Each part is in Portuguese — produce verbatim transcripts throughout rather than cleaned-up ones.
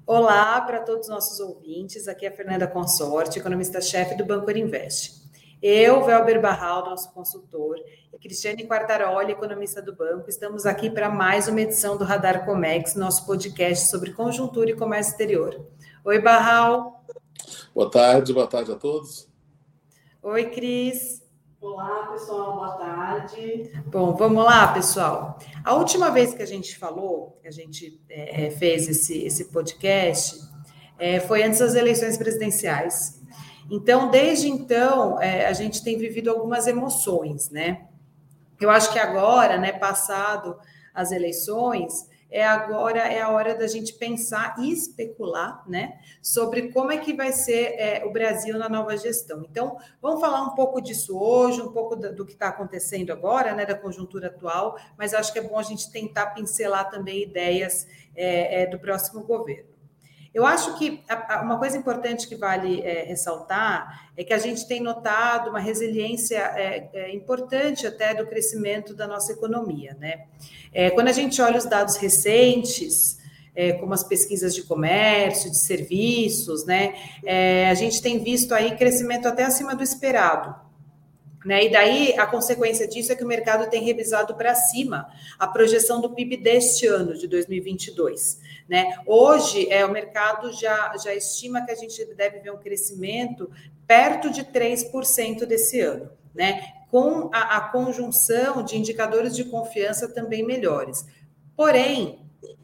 Olá para todos os nossos ouvintes, aqui é a Fernanda Consorte, economista-chefe do Banco Orinvest. Eu, Velber Barral, nosso consultor, e Cristiane Quartaroli, economista do banco, estamos aqui para mais uma edição do Radar Comex, nosso podcast sobre conjuntura e comércio exterior. Oi, Barral. Boa tarde, boa tarde a todos. Oi, Cris. Olá, pessoal, boa tarde. Bom, vamos lá, pessoal. A última vez que a gente falou, que a gente é, fez esse, esse podcast, é, foi antes das eleições presidenciais. Então, desde então, é, a gente tem vivido algumas emoções, né? Eu acho que agora, né, passado as eleições, é agora é a hora da gente pensar e especular, né, sobre como é que vai ser é, o Brasil na nova gestão. Então, vamos falar um pouco disso hoje, um pouco do, do que está acontecendo agora, né, da conjuntura atual, mas acho que é bom a gente tentar pincelar também ideias é, é, do próximo governo. Eu acho que uma coisa importante que vale é, ressaltar é que a gente tem notado uma resiliência é, é, importante até do crescimento da nossa economia, né? É, quando a gente olha os dados recentes, é, como as pesquisas de comércio, de serviços, né? É, a gente tem visto aí crescimento até acima do esperado. Né? E daí, a consequência disso é que o mercado tem revisado para cima a projeção do P I B deste ano, de dois mil e vinte e dois. Né? Hoje, é, o mercado já, já estima que a gente deve ver um crescimento perto de três por cento desse ano, né? Com a, a conjunção de indicadores de confiança também melhores. Porém,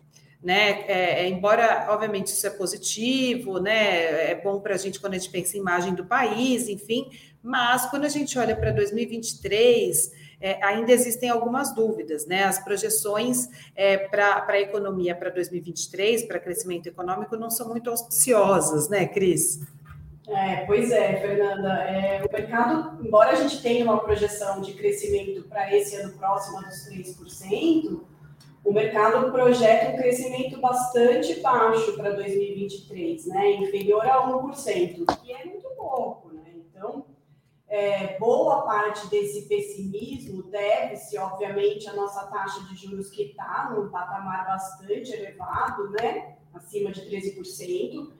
né, é, embora, obviamente, isso é positivo, né, é bom para a gente quando a gente pensa em imagem do país, enfim, mas quando a gente olha para dois mil e vinte e três, é, ainda existem algumas dúvidas, né, as projeções é, para a economia para dois mil e vinte e três, para crescimento econômico, não são muito auspiciosas, né, Cris? É, pois é, Fernanda, é, o mercado, embora a gente tenha uma projeção de crescimento para esse ano próximo dos três por cento, o mercado projeta um crescimento bastante baixo para dois mil e vinte e três, né? Inferior a um por cento, que é muito pouco, né? Então, é, boa parte desse pessimismo deve-se, obviamente, à nossa taxa de juros que está num patamar bastante elevado, né? Acima de treze por cento,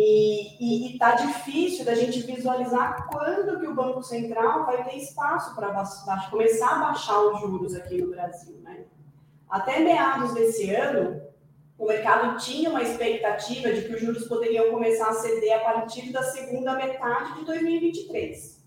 e está difícil da gente visualizar quando que o Banco Central vai ter espaço para começar a baixar os juros aqui no Brasil, né? Até meados desse ano, o mercado tinha uma expectativa de que os juros poderiam começar a ceder a partir da segunda metade de dois mil e vinte e três.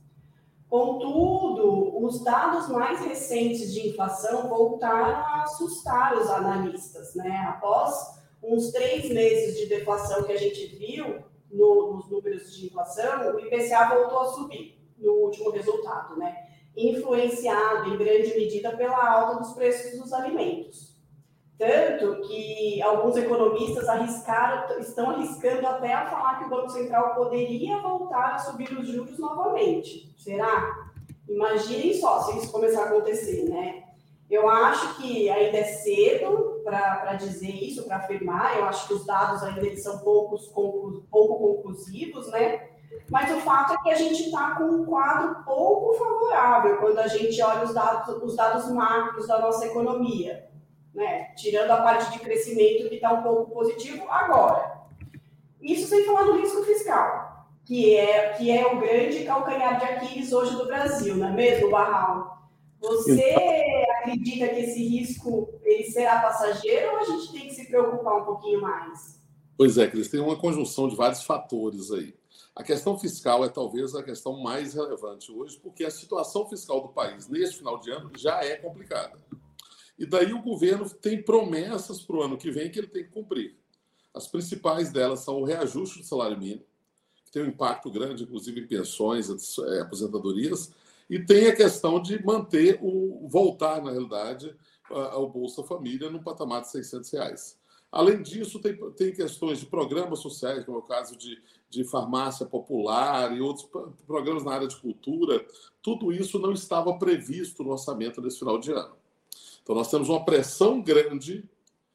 Contudo, os dados mais recentes de inflação voltaram a assustar os analistas, né? Após uns três meses de deflação que a gente viu no, nos números de inflação, o I P C A voltou a subir no último resultado, né? Influenciado em grande medida pela alta dos preços dos alimentos. Tanto que alguns economistas arriscaram, estão arriscando até a falar que o Banco Central poderia voltar a subir os juros novamente. Será? Imaginem só se isso começar a acontecer, né? Eu acho que ainda é cedo para dizer isso, para afirmar. Eu acho que os dados ainda eles são poucos, pouco conclusivos, né? Mas o fato é que a gente está com um quadro pouco favorável quando a gente olha os dados, os dados macros da nossa economia, né? Tirando a parte de crescimento que está um pouco positivo agora. Isso sem falar do risco fiscal, que é, que é o grande calcanhar de Aquiles hoje do Brasil, não é mesmo, Barral? Você acredita que esse risco ele será passageiro ou a gente tem que se preocupar um pouquinho mais? Pois é, Cris, tem uma conjunção de vários fatores aí. A questão fiscal é talvez a questão mais relevante hoje, porque a situação fiscal do país neste final de ano já é complicada. E daí o governo tem promessas para o ano que vem que ele tem que cumprir. As principais delas são o reajuste do salário mínimo, que tem um impacto grande, inclusive em pensões, aposentadorias, e tem a questão de manter o voltar, na realidade, ao Bolsa Família no patamar de seiscentos reais. Além disso, tem, tem questões de programas sociais, como é o caso de, de farmácia popular e outros programas na área de cultura. Tudo isso não estava previsto no orçamento desse final de ano. Então, nós temos uma pressão grande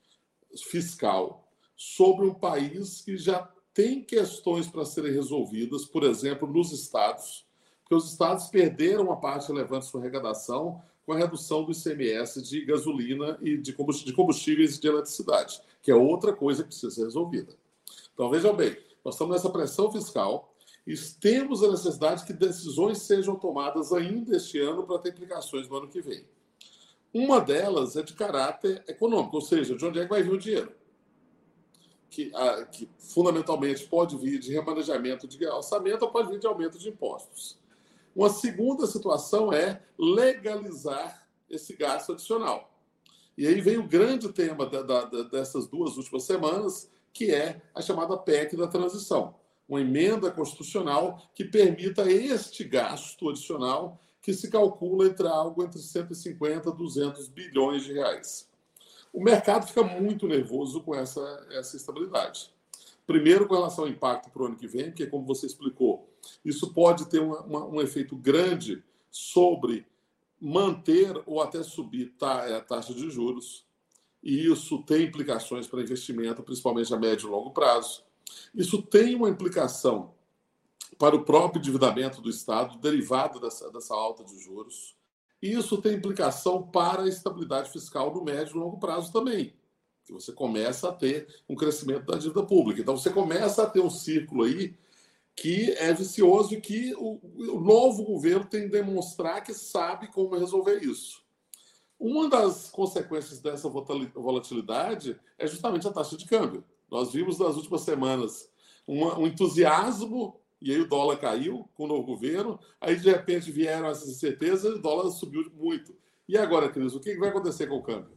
fiscal sobre um país que já tem questões para serem resolvidas, por exemplo, nos estados, porque os estados perderam uma parte relevante de sua arrecadação com a redução do I C M S de gasolina e de combustíveis e de eletricidade, que é outra coisa que precisa ser resolvida. Então, vejam bem, nós estamos nessa pressão fiscal e temos a necessidade que decisões sejam tomadas ainda este ano para ter implicações no ano que vem. Uma delas é de caráter econômico, ou seja, de onde é que vai vir o dinheiro? Que, a, que fundamentalmente pode vir de remanejamento de orçamento ou pode vir de aumento de impostos. Uma segunda situação é legalizar esse gasto adicional. E aí vem o grande tema da, da, dessas duas últimas semanas, que é a chamada P E C da transição, uma emenda constitucional que permita este gasto adicional que se calcula entre algo entre cento e cinquenta e duzentos bilhões de reais. O mercado fica muito nervoso com essa, essa estabilidade. Primeiro, com relação ao impacto para o ano que vem, porque, como você explicou, isso pode ter uma, uma, um efeito grande sobre manter ou até subir a taxa de juros, e isso tem implicações para investimento, principalmente a médio e longo prazo. Isso tem uma implicação para o próprio endividamento do Estado, derivado dessa, dessa alta de juros. E isso tem implicação para a estabilidade fiscal no médio e longo prazo também. Que você começa a ter um crescimento da dívida pública. Então, você começa a ter um círculo aí que é vicioso e que o, o novo governo tem que demonstrar que sabe como resolver isso. Uma das consequências dessa volatilidade é justamente a taxa de câmbio. Nós vimos nas últimas semanas uma, um entusiasmo, e aí o dólar caiu com o novo governo, aí de repente vieram essas incertezas e o dólar subiu muito. E agora, Cris, o que vai acontecer com o câmbio?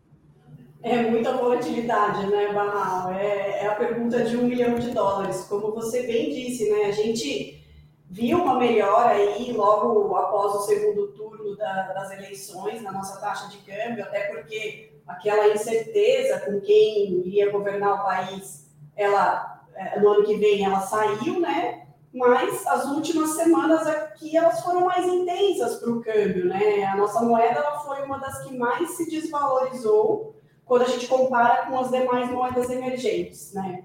É muita volatilidade, né, Barral? É, é a pergunta de um milhão de dólares. Como você bem disse, né, a gente viu uma melhora aí logo após o segundo turno da, das eleições na nossa taxa de câmbio, até porque aquela incerteza com quem iria governar o país, ela, no ano que vem, ela saiu, né? Mas as últimas semanas aqui elas foram mais intensas para o câmbio, né? A nossa moeda ela foi uma das que mais se desvalorizou quando a gente compara com as demais moedas emergentes, né?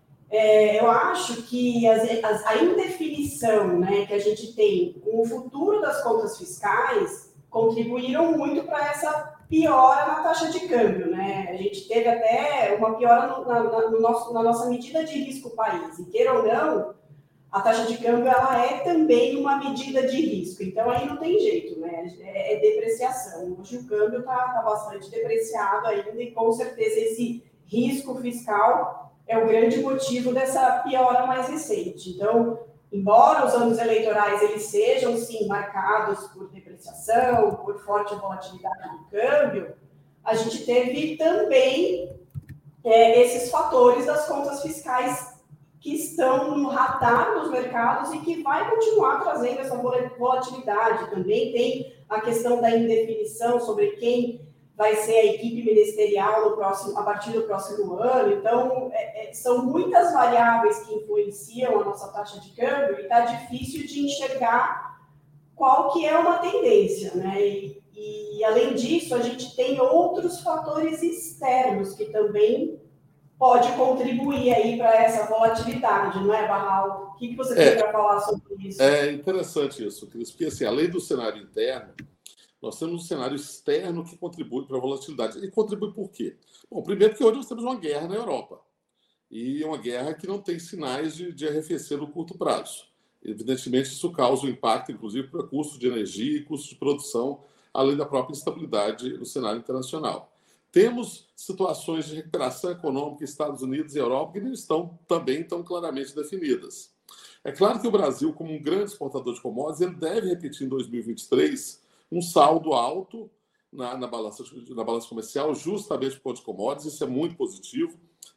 É, eu acho que as, as, a indefinição, né, que a gente tem com o futuro das contas fiscais contribuíram muito para essa piora na taxa de câmbio, né? A gente teve até uma piora no, na, no nosso, na nossa medida de risco país. E queira ou não, a taxa de câmbio ela é também uma medida de risco. Então, aí não tem jeito, né? É, é depreciação. Hoje o câmbio está tá bastante depreciado ainda e, com certeza, esse risco fiscal é o grande motivo dessa piora mais recente. Então, embora os anos eleitorais eles sejam, sim, marcados por depreciação, por forte volatilidade do câmbio, a gente teve também é, esses fatores das contas fiscais que estão no radar dos mercados e que vai continuar trazendo essa volatilidade. Também tem a questão da indefinição sobre quem vai ser a equipe ministerial no próximo, a partir do próximo ano. Então, é, é, são muitas variáveis que influenciam a nossa taxa de câmbio e está difícil de enxergar qual que é uma tendência, né? E, e, além disso, a gente tem outros fatores externos que também pode contribuir aí para essa volatilidade, não é, Barral? O que, que você tem é, para falar sobre isso? É interessante isso, Cris, porque assim, além do cenário interno, nós temos um cenário externo que contribui para a volatilidade. E contribui por quê? Bom, primeiro que hoje nós temos uma guerra na Europa. E uma guerra que não tem sinais de, de arrefecer no curto prazo. Evidentemente, isso causa um impacto, inclusive, para custos de energia e custos de produção, além da própria instabilidade no cenário internacional. Temos situações de recuperação econômica em Estados Unidos e Europa que não estão também tão claramente definidas. É claro que o Brasil, como um grande exportador de commodities, ele deve repetir em dois mil e vinte e três um saldo alto na, na, balança, na balança comercial, justamente por conta de commodities, isso é muito positivo,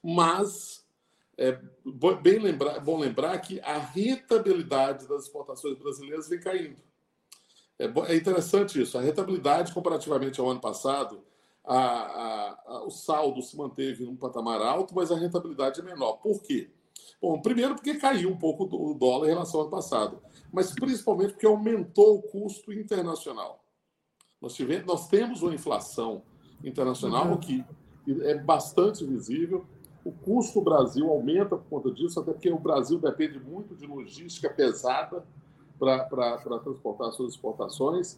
mas é bem lembrar, bom lembrar que a rentabilidade das exportações brasileiras vem caindo. É, é interessante isso, a rentabilidade comparativamente ao ano passado, A, a, a, o saldo se manteve num patamar alto, mas a rentabilidade é menor. Por quê? Bom, primeiro porque caiu um pouco o dólar em relação ao ano passado, mas principalmente porque aumentou o custo internacional. Nós, tivemos, nós temos uma inflação internacional uhum. que é bastante visível. O custo do Brasil aumenta por conta disso, até porque o Brasil depende muito de logística pesada para transportar suas exportações.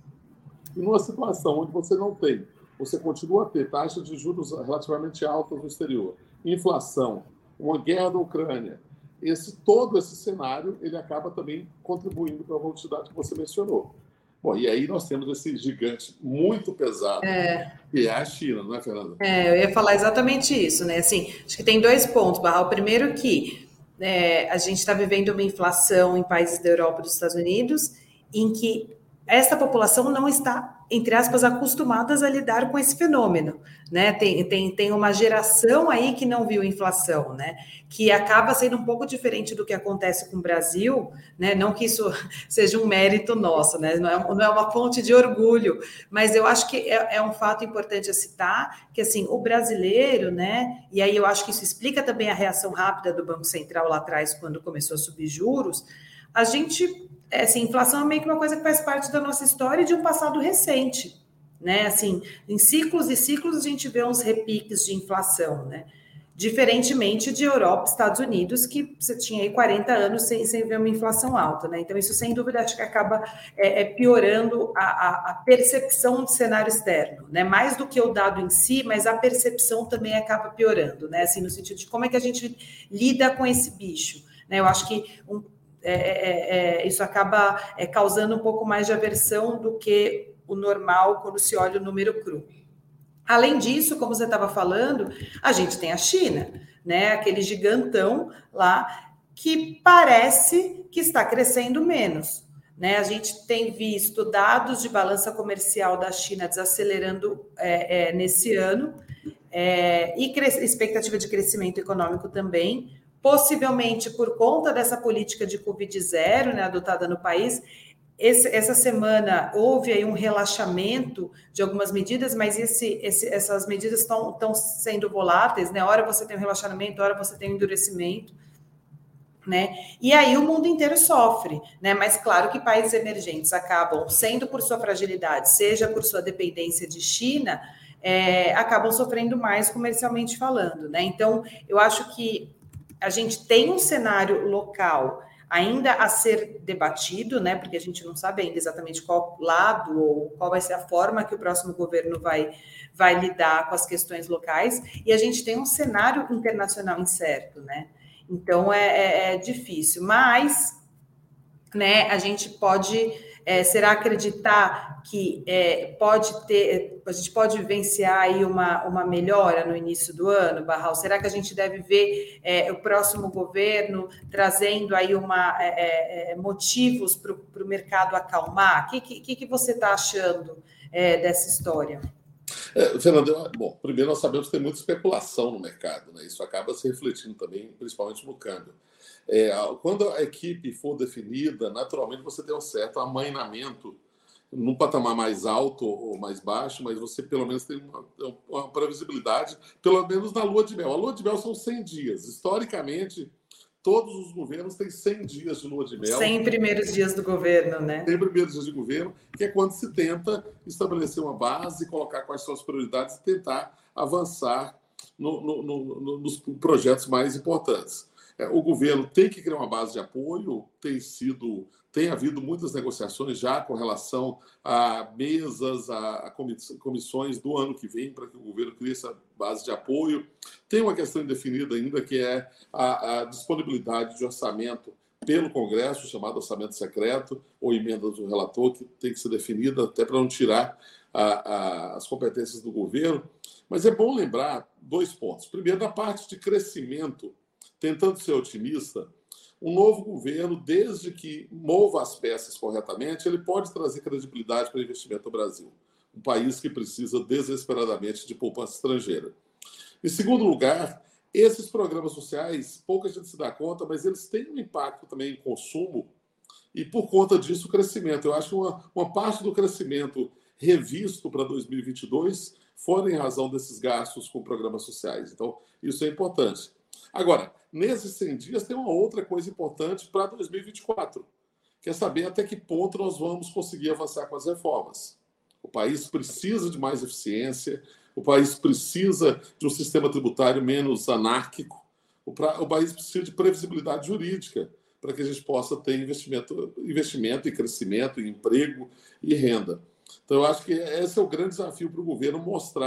E numa situação onde você não tem, você continua a ter taxas de juros relativamente altas no exterior, inflação uma guerra da Ucrânia. Esse, todo esse cenário ele acaba também contribuindo para a volatilidade que você mencionou. Bom, e aí nós temos esse gigante muito pesado, é. que é a China, não é, Fernanda? É, eu ia falar exatamente isso, né? Assim, acho que tem dois pontos, Barral. Primeiro que é, a gente está vivendo uma inflação em países da Europa e dos Estados Unidos, em que essa população não está, entre aspas, acostumadas a lidar com esse fenômeno, né? Tem, tem, tem uma geração aí que não viu inflação, né? Que acaba sendo um pouco diferente do que acontece com o Brasil, né? Não que isso seja um mérito nosso, né? Não é, não é uma fonte de orgulho, mas eu acho que é, é um fato importante a citar, que assim, o brasileiro, né? E aí eu acho que isso explica também a reação rápida do Banco Central lá atrás, quando começou a subir juros. A gente, assim, inflação é meio que uma coisa que faz parte da nossa história e de um passado recente, né? Assim, em ciclos e ciclos a gente vê uns repiques de inflação, né? Diferentemente de Europa, Estados Unidos, que você tinha aí quarenta anos sem, sem ver uma inflação alta, né? Então isso, sem dúvida, acho que acaba é, é, piorando a, a, a percepção do cenário externo, né? Mais do que o dado em si, mas a percepção também acaba piorando, né? Assim, no sentido de como é que a gente lida com esse bicho, né? Eu acho que um, É, é, é, isso acaba é, causando um pouco mais de aversão do que o normal quando se olha o número cru. Além disso, como você estava falando, a gente tem a China, né? Aquele gigantão lá que parece que está crescendo menos, né? A gente tem visto dados de balança comercial da China desacelerando é, é, nesse ano é, e expectativa de crescimento econômico também, possivelmente por conta dessa política de Covid zero, né, adotada no país. Esse, essa semana houve aí um relaxamento de algumas medidas, mas esse, esse, essas medidas estão sendo voláteis, né? Ora você tem um relaxamento, ora você tem um endurecimento, né? E aí o mundo inteiro sofre, né? Mas claro que países emergentes acabam, sendo por sua fragilidade, seja por sua dependência de China, é, acabam sofrendo mais comercialmente falando, né? Então, eu acho que a gente tem um cenário local ainda a ser debatido, né? Porque a gente não sabe ainda exatamente qual lado ou qual vai ser a forma que o próximo governo vai, vai lidar com as questões locais, e a gente tem um cenário internacional incerto, né? Então é, é, é difícil, mas, né, a gente pode, é, será acreditar que é, pode ter, a gente pode vivenciar aí uma, uma melhora no início do ano, Barral? Será que a gente deve ver é, o próximo governo trazendo aí uma, é, é, motivos para o mercado acalmar? O que, que, que você está achando é, dessa história? É, Fernando, bom, primeiro nós sabemos que tem muita especulação no mercado, né? Isso acaba se refletindo também, principalmente no câmbio. É, quando a equipe for definida, naturalmente você tem um certo amainamento num patamar mais alto ou mais baixo, mas você pelo menos tem uma, uma previsibilidade, pelo menos na lua de mel. A lua de mel são cem dias. Historicamente, todos os governos têm cem dias de lua de mel. cem primeiros dias do governo, né? cem primeiros dias de governo, que é quando se tenta estabelecer uma base, colocar quais são as prioridades e tentar avançar no, no, no, nos projetos mais importantes. O governo tem que criar uma base de apoio, tem sido, tem havido muitas negociações já com relação a mesas, a comissões do ano que vem, para que o governo crie essa base de apoio. Tem uma questão indefinida ainda, que é a, a disponibilidade de orçamento pelo Congresso, chamado orçamento secreto, ou emenda do relator, que tem que ser definida até para não tirar a, a, as competências do governo. Mas é bom lembrar dois pontos. Primeiro, na parte de crescimento, tentando ser otimista, um novo governo, desde que mova as peças corretamente, ele pode trazer credibilidade para o investimento no Brasil, um país que precisa desesperadamente de poupança estrangeira. Em segundo lugar, esses programas sociais, pouca gente se dá conta, mas eles têm um impacto também em consumo e, por conta disso, o crescimento. Eu acho que uma, uma parte do crescimento revisto para dois mil e vinte e dois foi em razão desses gastos com programas sociais. Então, isso é importante. Agora, nesses cem dias tem uma outra coisa importante para dois mil e vinte e quatro, que é saber até que ponto nós vamos conseguir avançar com as reformas. O país precisa de mais eficiência, o país precisa de um sistema tributário menos anárquico, o, pra, o país precisa de previsibilidade jurídica para que a gente possa ter investimento, investimento e crescimento, e emprego e renda. Então, eu acho que esse é o grande desafio para o governo mostrar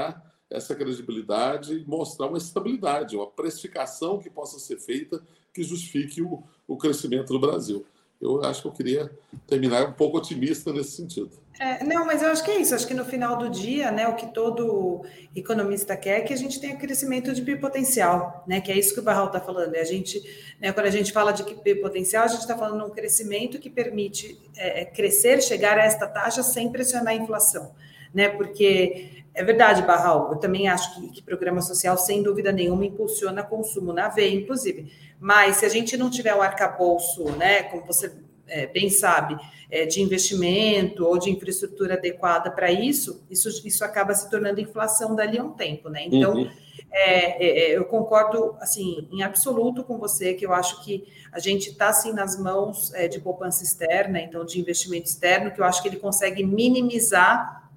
essa credibilidade e mostrar uma estabilidade, uma precificação que possa ser feita que justifique o, o crescimento do Brasil. Eu acho que eu queria terminar um pouco otimista nesse sentido. É, não, mas eu acho que é isso. Acho que no final do dia, né, o que todo economista quer é que a gente tenha crescimento de P I B potencial, né, que é isso que o Barral está falando. A gente, né, quando a gente fala de P I B potencial, a gente está falando de um crescimento que permite é, crescer, chegar a esta taxa sem pressionar a inflação, né, porque é verdade, Barral, eu também acho que, que programa social, sem dúvida nenhuma, impulsiona consumo na veia, inclusive. Mas se a gente não tiver o arcabouço, né, como você é, bem sabe, é, de investimento ou de infraestrutura adequada para isso, isso, isso acaba se tornando inflação dali a um tempo, né? Então, uhum. é, é, eu concordo, assim, em absoluto com você, que eu acho que a gente está, assim, nas mãos é, de poupança externa, então, de investimento externo, que eu acho que ele consegue minimizar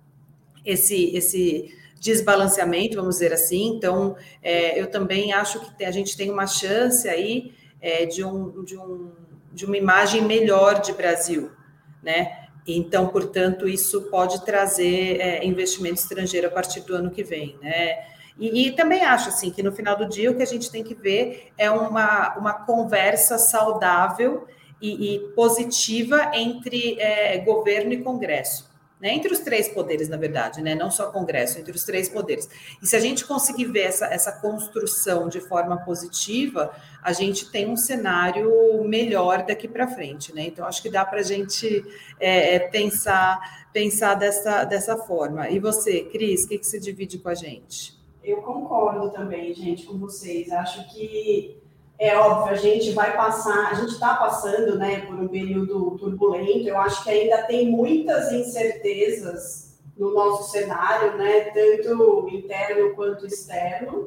esse, esse desbalanceamento, vamos dizer assim. Então, é, eu também acho que a gente tem uma chance aí é, de, um, de, um, de uma imagem melhor de Brasil, né? Então, portanto, isso pode trazer é, investimento estrangeiro a partir do ano que vem, né? E, e também acho, assim, que no final do dia o que a gente tem que ver é uma, uma conversa saudável e, e positiva entre é, governo e Congresso. Né, entre os três poderes, na verdade, né, não só Congresso, entre os três poderes. E se a gente conseguir ver essa, essa construção de forma positiva, a gente tem um cenário melhor daqui para frente, né? Então, acho que dá para a gente é, pensar, pensar dessa, dessa forma. E você, Cris, o que, que você divide com a gente? Eu concordo também, gente, com vocês. Acho que é óbvio, a gente vai passar, a gente está passando, né, por um período turbulento. Eu acho que ainda tem muitas incertezas no nosso cenário, né, tanto interno quanto externo.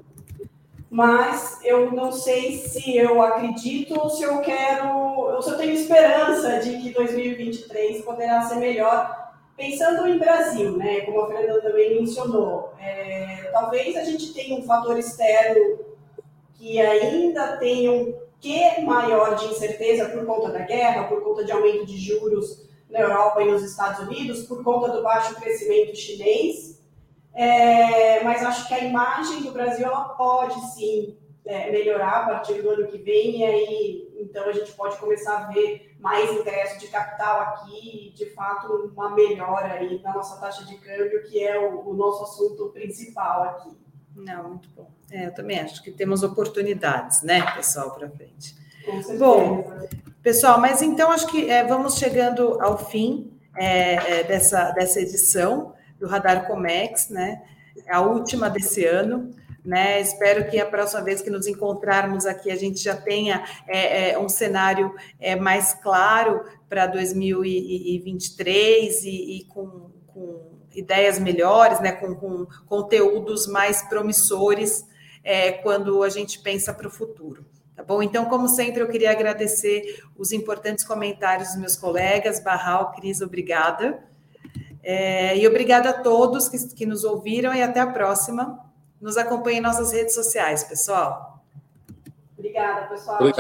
Mas eu não sei se eu acredito ou se eu quero, ou se eu tenho esperança de que dois mil e vinte e três poderá ser melhor. Pensando em Brasil, né, como a Fernanda também mencionou, é, talvez a gente tenha um fator externo que ainda tem um quê maior de incerteza por conta da guerra, por conta de aumento de juros na Europa e nos Estados Unidos, por conta do baixo crescimento chinês. É, mas acho que a imagem do Brasil ela pode sim é, melhorar a partir do ano que vem, e aí então a gente pode começar a ver mais ingresso de capital aqui, de fato uma melhora aí na nossa taxa de câmbio, que é o, o nosso assunto principal aqui. Não, muito bom. É, eu também acho que temos oportunidades, né, pessoal, para frente. Com certeza. Bom, pessoal, mas então acho que é, vamos chegando ao fim é, é, dessa, dessa edição do Radar Comex, né? A última desse ano, né? Espero que a próxima vez que nos encontrarmos aqui a gente já tenha é, é, um cenário é, mais claro para dois mil e vinte e três e, e com, com ideias melhores, né, com, com conteúdos mais promissores é, quando a gente pensa para o futuro, tá bom? Então, como sempre, eu queria agradecer os importantes comentários dos meus colegas, Barral, Cris, obrigada. É, e obrigada a todos que, que nos ouviram e até a próxima. Nos acompanhem em nossas redes sociais, pessoal. Obrigada, pessoal. Obrigado.